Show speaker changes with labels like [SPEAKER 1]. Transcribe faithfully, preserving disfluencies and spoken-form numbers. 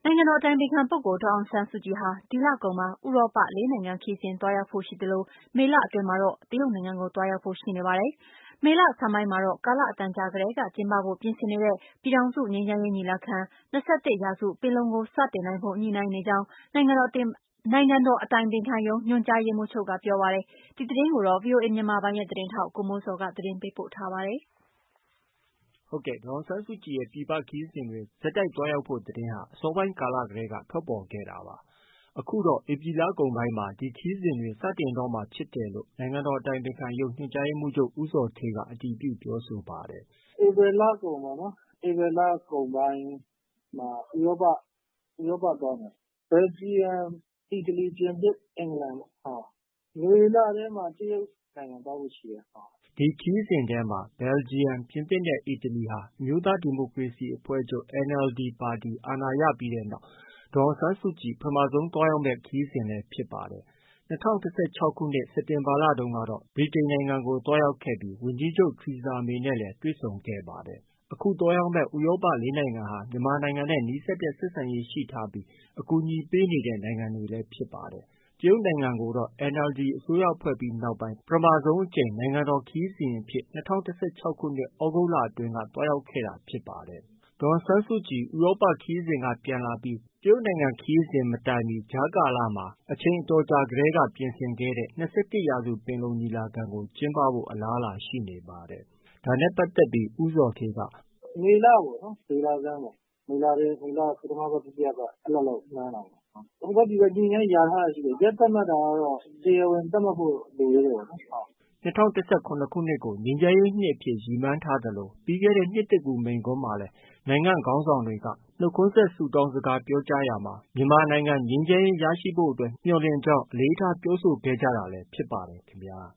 [SPEAKER 1] နိုင်ငံတော်အတိုင်ပင်ခံပုဂ္ဂိုလ်ဒေါ်အောင်ဆန်းစုကြည်ဟာဒီလကုန်မှာဥရောပလေးနိုင်ငံခရီးစဉ်သွားရောက်ဖို့ရှိသလိုမေလအတွင်းမှာတော့တရုတ်နိုင်ငံကိုသွားရောက်ဖို့ရှိနေပါတယ်။မေလဆန်းပိုင်းမှာတော့ကာလအတန်ကြာကတည်းကကျင်းပဖို့ပြင်ဆင်နေတဲ့ပြည်ထောင်စုငြိမ်းချမ်းရေးညီလာခံ၂၁ရာစုပင်လုံကိုစတင်နိုင်ဖို့ညှိနှိုင်းနေကြောင်းနိုင်ငံတော်တင်နိုင်ငံတော်အတိုင်ပင်ခံရုံးညွှန်ကြားရေးမှူးချုပ်ကပြောပါတယ်။ဒီသတင်းကိုတော့ဗွီအိုအေမြန်မာပိုင်းရဲ့သတင်းထောက်ကိုမိုးဇော်ကသတင်းပေးပို့ထားပါတယ်။
[SPEAKER 2] ဟုတ်ကဲ့ဒေါ်အောင်ဆန်းစုကြည်ရဲ့ပြည်ပခရီးစဉ်တွေဆက်တိုက်သွားရောက်ဖို့သတင်းဟာအစောပိုင်းကာလကတည်းကထွက်ပေါ်ခဲ့တာပါ။အခုတော့ဧပြီလကုန်ပိုင်းမှာဒီခရီးစဉ်တွေစတင်တော့မှာဖြစ်တယ်လို့နိုင်ငံတော်အတိုင်ပင်ခံရုံးညွှန်ကြားရေးမှူးချုပ်ဦးဇော်ဌေးကအတည်ပြုပြောဆိုပါတယ်
[SPEAKER 3] ။ဧပြီလကုန်ပေါ့နော်။ဧပြီလကုန်ပိုင်းမှာဥရောပဥရောပသွားမယ်။ဘယ်လ်ဂျီယမ်၊အီတလီ၊ပြင်သစ်၊အင်္ဂလန်ပေါ့။နွေလထဲမှာတရုတ်နိုင်ငံသွားဖို့ရှိတယ်
[SPEAKER 2] ။ဒီခရီးစဉ်ထဲမှာဘယ်လ်ဂျီယမ်၊ပြင်သစ်နဲ့အီတလီဟာအမျိုးသားဒီမိုကရေစီအဖွဲ့ချုပ် N L D ပါတီအာဏာရပြီးတဲ့နောက်ဒေါ်အောင်ဆန်းစုကြည်ပထမဆုံးသွားရောက်မယ့်ခရီးစဉ်လည်းဖြစ်ပါတယ်။၂၀၁၆ခုနှစ်စက်တင်ဘာလတုန်းကတော့ဗြိတိန်နိုင်ငံကိုသွားရောက်ခဲ့ပြီးဝန်ကြီးချုပ်ထရီဆာမေနဲ့လည်းတွေ့ဆုံခဲ့ပါတယ်။အခုသွားရောက်မယ့်ဥရောပလေးနိုင်ငံဟာမြန်မာနိုင်ငံနဲ့နီးစပ်တဲ့ဆက်ဆံရေးရှိထားပြီးအကူအညီပေးနေတဲ့နိုင်ငံတွေလည်းဖြစ်ပါတယ်။တရုတ်နိုင်ငံကိုတော့ N L D အစိုးရဖွဲ့ပြီးနောက်ပိုင်းပထမဆုံးအကြိမ်နိုင်ငံတော်ခရီးစဉ်အဖြစ်၂၀၁၆ခုနှစ်သြဂုတ်လအတွင်းကသွားရောက်ခဲ့တာဖြစ်ပါတယ်။ဒေါ်အောင်ဆန်းစုကြည်ဥရောပခရီးစဉ်ကပြန်လာပြီးတရုတ်နိုင်ငံခရီးစဉ်မတိုင်မီကြားကာလမှာအချိန်အတော်ကြာကတည်းကပြင်ဆင်ခဲ့တဲ့၂၁ရာစုပင်လုံညီလာခံကိုကျင်းပဖို့အလားအလာရှိနေပါတယ်။ဒါနဲ့ပတ်သက်ပြီးဦးဇော်ဌေးက
[SPEAKER 3] မေလပေါ့နော်မေလဆန်းပေါ့မေလထဲမေလပထမပတ်ဒုတိယပတ်အဲ့လောက်လောက်မှန်းတာပေါ့။ဟိုဘက်ဒီဘက်ညှိနှိုင်းရာထားတာရှိတယ်။ရက်သတ်မှတ်တာကတော့တရားဝင်သတ်မှတ်ဖို့လိုသေးတယ်ပေါ့နော်။
[SPEAKER 2] ၂၀၁၇ခုနှစ်ကိုငြိမ်းချမ်းရေးနှစ်အဖြစ်ရည်မှန်းထားသလိုပြီးခဲ့တဲ့နှစ်သစ်ကူးမိန့်ခွန်းမှာလည်းနိုင်ငံခေါင်းဆောင်တွေကနှုတ်ခွန်းဆက်ဆုတောင်းစကားပြောကြားရာမှာမြန်မာနိုင်ငံငြိမ်းချမ်းရေးရရှိဖို့အတွက်မျှော်လင့်ကြောင်းအလေးထားပြောဆိုခဲ့ကြတာလည်းဖြစ်ပါတယ်ခင်ဗျာ။